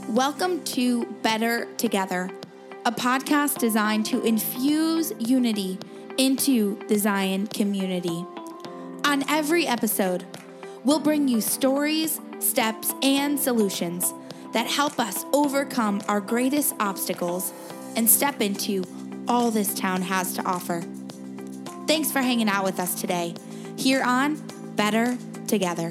Welcome to Better Together, a podcast designed to infuse unity into the Zion community. On every episode, we'll bring you stories, steps, and solutions that help us overcome our greatest obstacles and step into all this town has to offer. Thanks for hanging out with us today here on Better Together.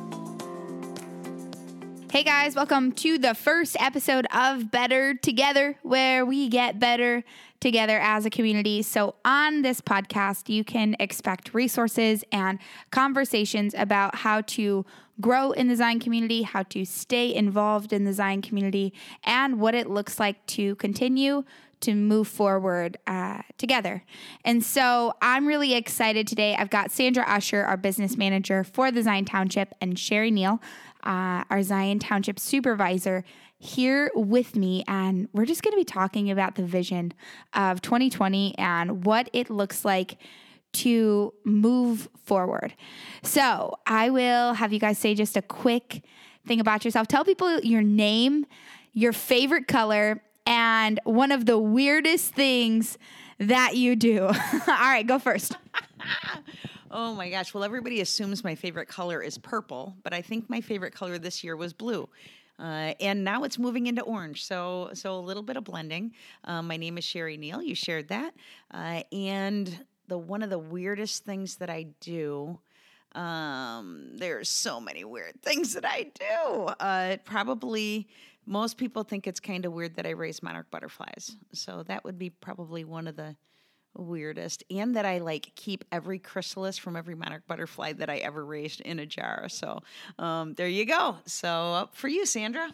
Hey guys, welcome to the first episode of Better Together, where we get better together as a community. So on this podcast, you can expect resources and conversations about how to grow in the Zion community, how to stay involved in the Zion community, and what it looks like to continue to move forward together. And so I'm really excited today. I've got Sandra Usher, our business manager for the Zion Township, and Sherry Neal, our Zion Township supervisor, here with me. And we're just going to be talking about the vision of 2020 and what it looks like to move forward. So I will have you guys say just a quick thing about yourself. Tell people your name, your favorite color, and one of the weirdest things that you do. All right, go first. Oh my gosh. Well, everybody assumes my favorite color is purple, but I think my favorite color this year was blue. And now it's moving into orange. So a little bit of blending. My name is Sherry Neal. You shared that. And one of the weirdest things that I do, there's so many weird things that I do. Probably most people think it's kind of weird that I raise monarch butterflies. So that would be probably one of the weirdest, and that I keep every chrysalis from every monarch butterfly that I ever raised in a jar. So there you go. So up for you, Sandra.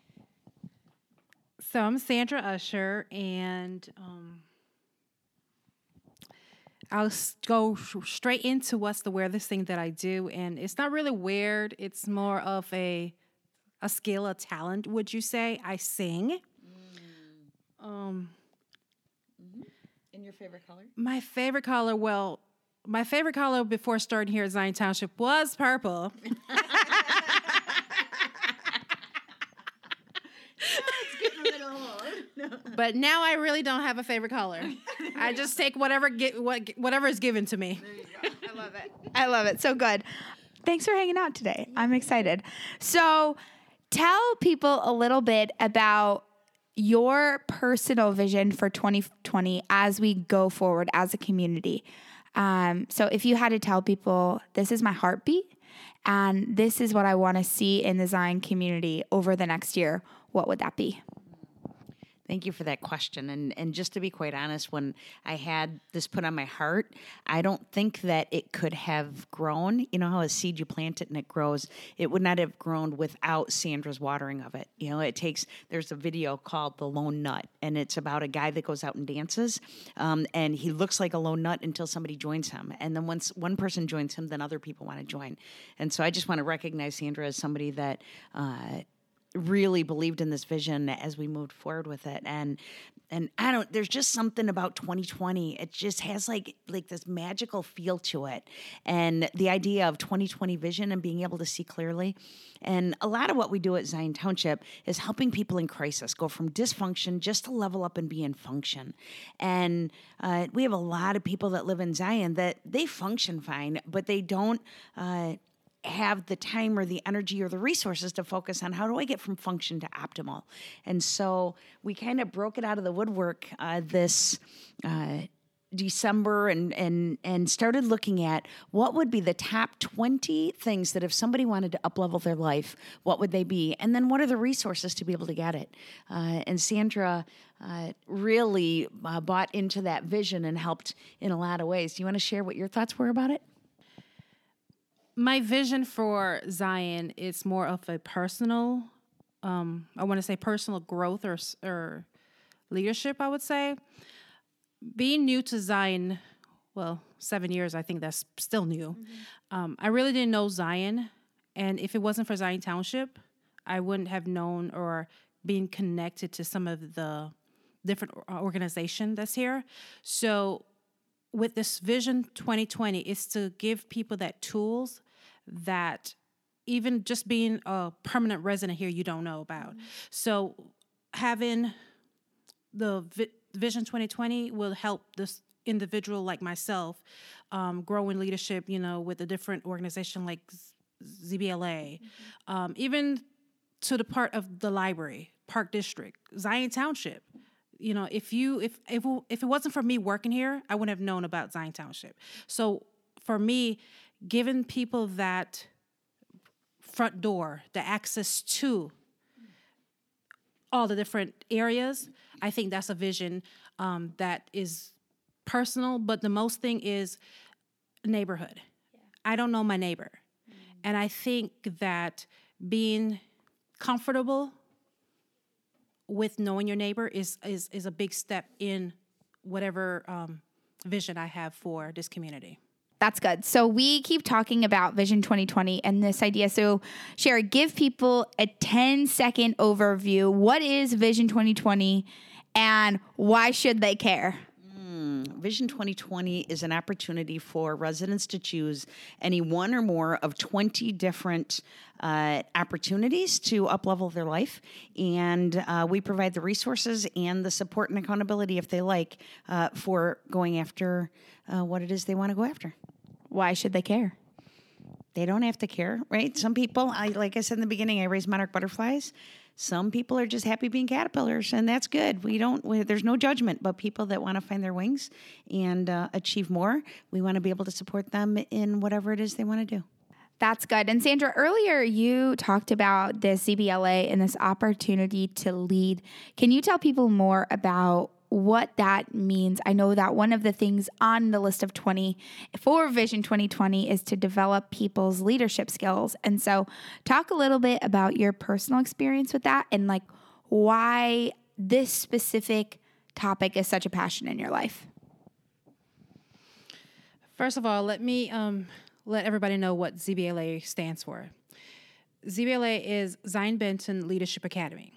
So I'm Sandra Usher, and I'll go straight into what's the weirdest thing that I do. And it's not really weird. It's more of a skill, a talent, would you say? I sing. And your favorite color? My favorite color before starting here at Zion Township was purple. But now I really don't have a favorite color. I just take whatever is given to me. There you go. I love it. So good. Thanks for hanging out today. I'm excited. So tell people a little bit about your personal vision for 2020 as we go forward as a community. So if you had to tell people, this is my heartbeat and this is what I want to see in the Zion community over the next year, what would that be? Thank you for that question. And just to be quite honest, when I had this put on my heart, I don't think that it could have grown. You know how a seed, you plant it and it grows. It would not have grown without Sandra's watering of it. You know, there's a video called The Lone Nut, and it's about a guy that goes out and dances, and he looks like a lone nut until somebody joins him. And then once one person joins him, then other people want to join. And so I just want to recognize Sandra as somebody that really believed in this vision as we moved forward with it. And there's just something about 2020. It just has like this magical feel to it. And the idea of 2020 vision and being able to see clearly. And a lot of what we do at Zion Township is helping people in crisis go from dysfunction just to level up and be in function. And we have a lot of people that live in Zion that they function fine, but they don't have the time or the energy or the resources to focus on how do I get from function to optimal. And so we kind of broke it out of the woodwork this December and started looking at what would be the top 20 things that if somebody wanted to up-level their life, what would they be? And then what are the resources to be able to get it? And Sandra really bought into that vision and helped in a lot of ways. Do you want to share what your thoughts were about it? My vision for Zion is more of a personal, I want to say personal growth or leadership, I would say. Being new to Zion, 7 years, I think that's still new. Mm-hmm. I really didn't know Zion. And if it wasn't for Zion Township, I wouldn't have known or been connected to some of the different organizations that's here. So with this Vision 2020, is to give people that tools that even just being a permanent resident here, you don't know about. So having the Vision 2020 will help this individual like myself grow in leadership, with a different organization like ZBLA, even to the part of the library, Park District, Zion Township. If it wasn't for me working here, I wouldn't have known about Zion Township. So for me, giving people that front door, the access to all the different areas, I think that's a vision that is personal, but the most thing is neighborhood. Yeah. I don't know my neighbor. And I think that being comfortable with knowing your neighbor is a big step in whatever vision I have for this community. That's good. So we keep talking about Vision 2020 and this idea. So Sherry, give people a 10-second overview. What is Vision 2020 and why should they care? Vision 2020 is an opportunity for residents to choose any one or more of 20 different opportunities to uplevel their life. And we provide the resources and the support and accountability, if they like, for going after what it is they want to go after. Why should they care? They don't have to care, right? Some people, like I said in the beginning, I raise monarch butterflies. Some people are just happy being caterpillars, and that's good. There's no judgment, but people that want to find their wings and achieve more, we want to be able to support them in whatever it is they want to do. That's good. And Sandra, earlier you talked about this ZBLA and this opportunity to lead. Can you tell people more about what that means? I know that one of the things on the list of 20 for Vision 2020 is to develop people's leadership skills. And so talk a little bit about your personal experience with that and like why this specific topic is such a passion in your life. First of all, let me let everybody know what ZBLA stands for. ZBLA is Zion Benton Leadership Academy.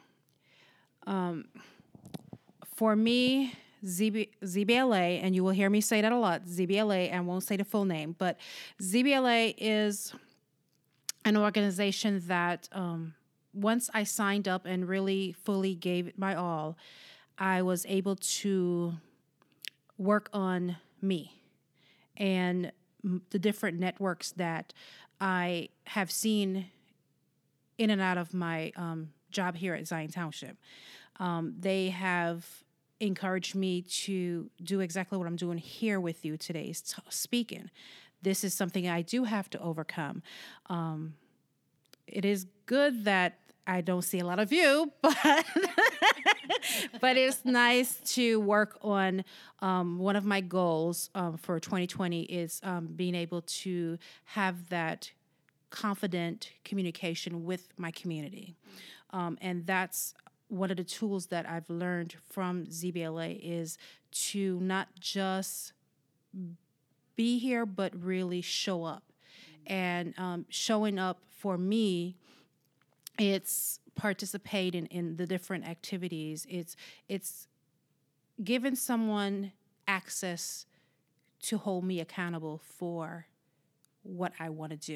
For me, ZBLA, and you will hear me say that a lot, ZBLA, I won't say the full name, but ZBLA is an organization that once I signed up and really fully gave it my all, I was able to work on me and the different networks that I have seen in and out of my job here at Zion Township. They have encouraged me to do exactly what I'm doing here with you today, speaking. This is something I do have to overcome. It is good that I don't see a lot of you, but but it's nice to work on one of my goals for 2020 is being able to have that confident communication with my community. And that's one of the tools that I've learned from ZBLA is to not just be here, but really show up. And showing up for me, it's participating in the different activities. It's giving someone access to hold me accountable for what I want to do.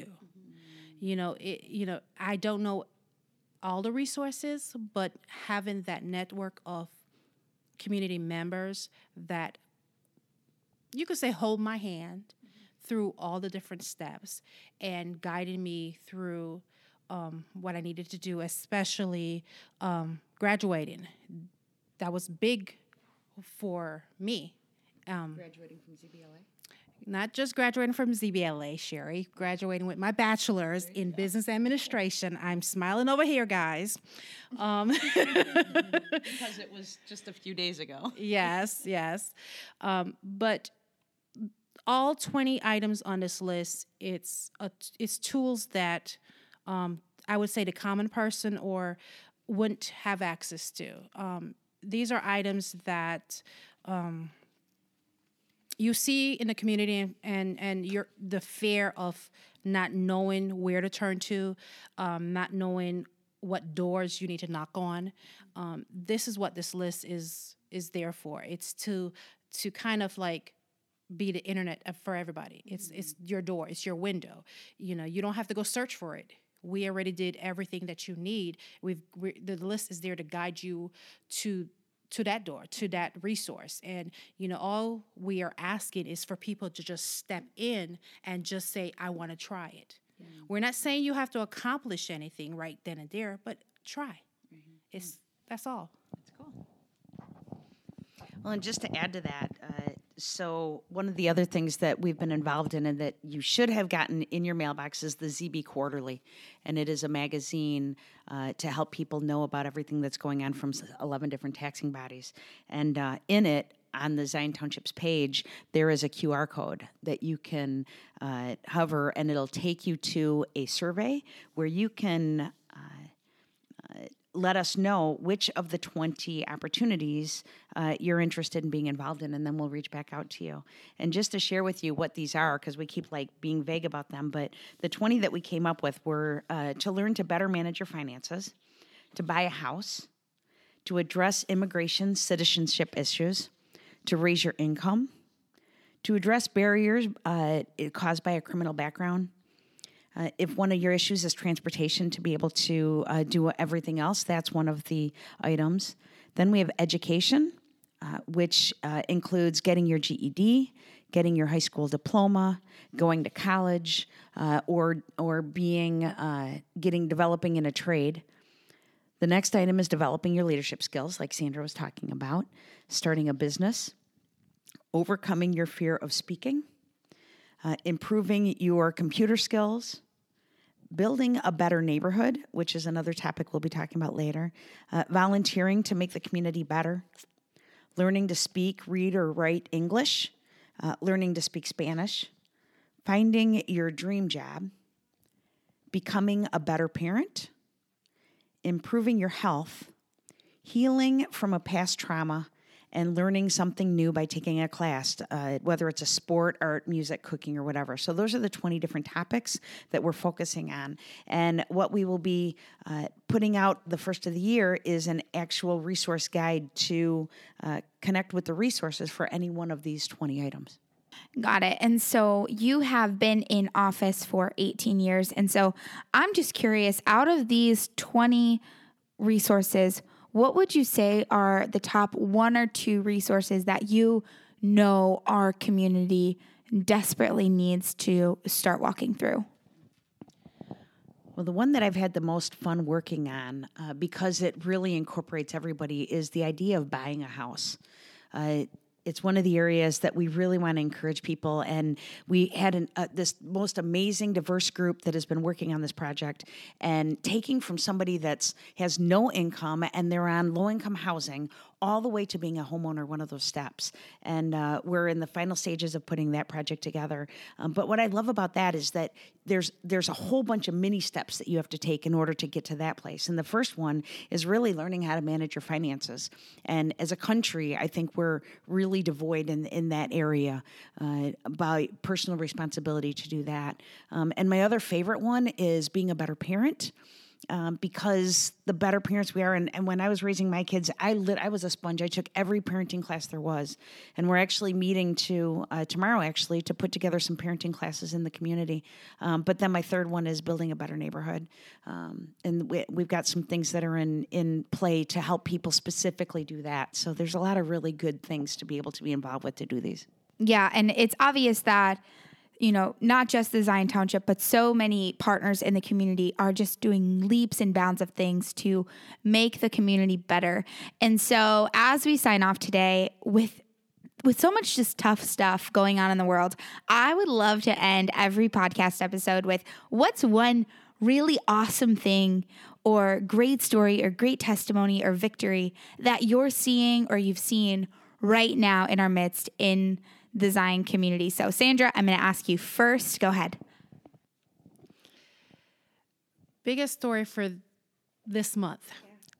I don't know all the resources, but having that network of community members that you could say hold my hand through all the different steps and guiding me through what I needed to do, especially graduating. That was big for me. Graduating from ZBLA? Not just graduating from ZBLA, Sherry, graduating with my bachelor's in business administration. I'm smiling over here, guys. Because it was just a few days ago. Yes. But all 20 items on this list, it's tools that I would say the common person or wouldn't have access to. These are items that you see in the community and the fear of not knowing where to turn to, not knowing what doors you need to knock on. This is what this list is there for. It's to kind of like be the internet for everybody. It's your door. It's your window. You don't have to go search for it. We already did everything that you need. The list is there to guide you to that door, to that resource. And, all we are asking is for people to just step in and just say, I want to try it. Yeah. We're not saying you have to accomplish anything right then and there, but try. Mm-hmm. That's all. That's cool. Well, and just to add to that, so one of the other things that we've been involved in and that you should have gotten in your mailbox is the ZB Quarterly. And it is a magazine to help people know about everything that's going on from 11 different taxing bodies. And in it, on the Zion Township's page, there is a QR code that you can hover, and it'll take you to a survey where you can let us know which of the 20 opportunities you're interested in being involved in, and then we'll reach back out to you. And just to share with you what these are, because we keep being vague about them, but the 20 that we came up with were to learn to better manage your finances, to buy a house, to address immigration citizenship issues, to raise your income, to address barriers caused by a criminal background. If one of your issues is transportation, to be able to do everything else, that's one of the items. Then we have education, which includes getting your GED, getting your high school diploma, going to college, or developing in a trade. The next item is developing your leadership skills, like Sandra was talking about, starting a business, overcoming your fear of speaking, improving your computer skills, building a better neighborhood, which is another topic we'll be talking about later, volunteering to make the community better, learning to speak, read, or write English, learning to speak Spanish, finding your dream job, becoming a better parent, improving your health, healing from a past trauma, and learning something new by taking a class, whether it's a sport, art, music, cooking, or whatever. So those are the 20 different topics that we're focusing on. And what we will be putting out the first of the year is an actual resource guide to connect with the resources for any one of these 20 items. Got it. And so you have been in office for 18 years. And so I'm just curious, out of these 20 resources, what would you say are the top one or two resources that you know our community desperately needs to start walking through? Well, the one that I've had the most fun working on, because it really incorporates everybody, is the idea of buying a house. It's one of the areas that we really want to encourage people. And we had this most amazing diverse group that has been working on this project, and taking from somebody that has no income and they're on low-income housing all the way to being a homeowner, one of those steps. And we're in the final stages of putting that project together. But what I love about that is that there's a whole bunch of mini steps that you have to take in order to get to that place. And the first one is really learning how to manage your finances. And as a country, I think we're really devoid in that area by personal responsibility to do that. And my other favorite one is being a better parent. Because the better parents we are, and when I was raising my kids, I was a sponge. I took every parenting class there was, and we're actually meeting tomorrow actually to put together some parenting classes in the community. But then my third one is building a better neighborhood, and we've got some things that are in play to help people specifically do that. So there's a lot of really good things to be able to be involved with to do these. Yeah, and it's obvious that not just the Zion Township, but so many partners in the community are just doing leaps and bounds of things to make the community better. And so as we sign off today with so much just tough stuff going on in the world, I would love to end every podcast episode with what's one really awesome thing or great story or great testimony or victory that you're seeing or you've seen right now in our midst in the Zion community. So Sandra, I'm going to ask you first. Go ahead. Biggest story for this month.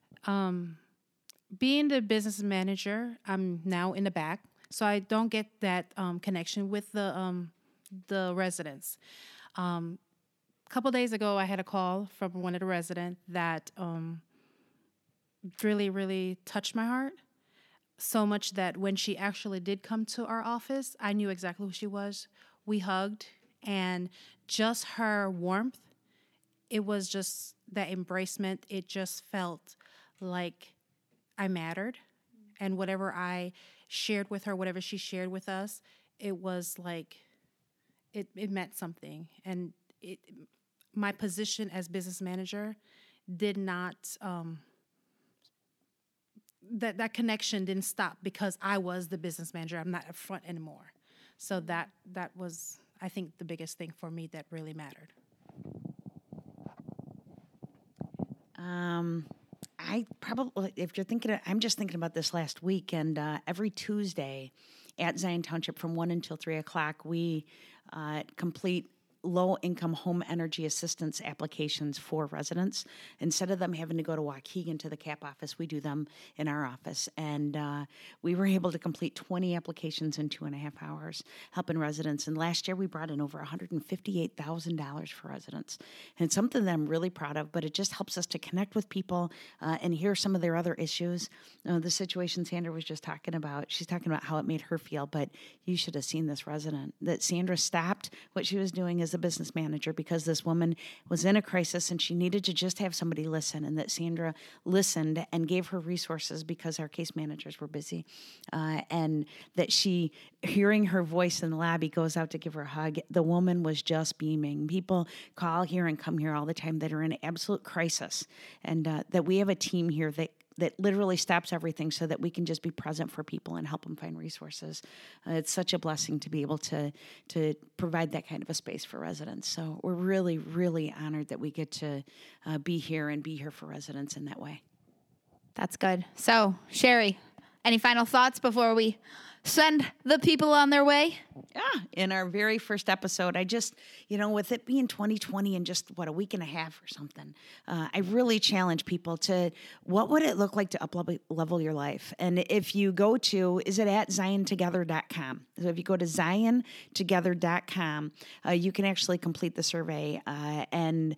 Being the business manager, I'm now in the back, so I don't get that connection with the residents. A couple days ago, I had a call from one of the residents that really, really touched my heart. So much that when she actually did come to our office, I knew exactly who she was. We hugged, and just her warmth it was just that embracement. It just felt like I mattered. And whatever I shared with her, whatever she shared with us, it was like it meant something. And my position as business manager did not, that connection didn't stop because I was the business manager. I'm not up front anymore. So that was, I think, the biggest thing for me that really mattered. I probably, if you're thinking, I'm just thinking about this last week, and every Tuesday at Zion Township from 1 until 3 o'clock, we complete low-income home energy assistance applications for residents. Instead of them having to go to Waukegan to the CAP office, we do them in our office. And we were able to complete 20 applications in 2.5 hours, helping residents. And last year, we brought in over $158,000 for residents. And it's something that I'm really proud of, but it just helps us to connect with people and hear some of their other issues. The situation Sandra was just talking about, she's talking about how it made her feel, but you should have seen this resident. That Sandra stopped what she was doing as a business manager because this woman was in a crisis and she needed to just have somebody listen, and that Sandra listened and gave her resources because our case managers were busy, and that she, hearing her voice in the lobby, goes out to give her a hug. The woman was just beaming. People call here and come here all the time that are in absolute crisis, and that we have a team here that literally stops everything so that we can just be present for people and help them find resources. It's such a blessing to be able to provide that kind of a space for residents. So we're really, really honored that we get to be here and be here for residents in that way. That's good. So, Sherry, any final thoughts before we send the people on their way? Yeah, in our very first episode, I just, with it being 2020 and just, a week and a half or something, I really challenge people to, what would it look like to up-level your life? And if you go to, is it at ziontogether.com? So if you go to ziontogether.com, you can actually complete the survey and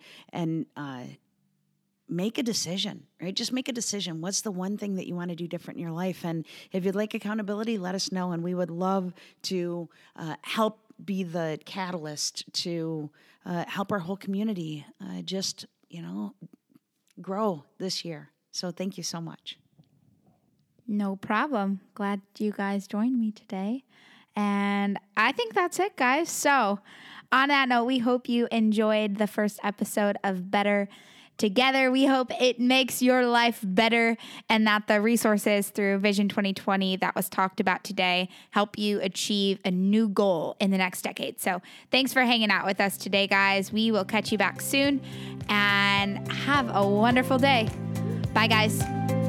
make a decision, right? Just make a decision. What's the one thing that you want to do different in your life? And if you'd like accountability, let us know. And we would love to help be the catalyst to help our whole community just, grow this year. So thank you so much. No problem. Glad you guys joined me today. And I think that's it, guys. So on that note, we hope you enjoyed the first episode of Better Together. We hope it makes your life better and that the resources through Vision 2020 that was talked about today help you achieve a new goal in the next decade. So thanks for hanging out with us today, guys. We will catch you back soon and have a wonderful day. Bye, guys.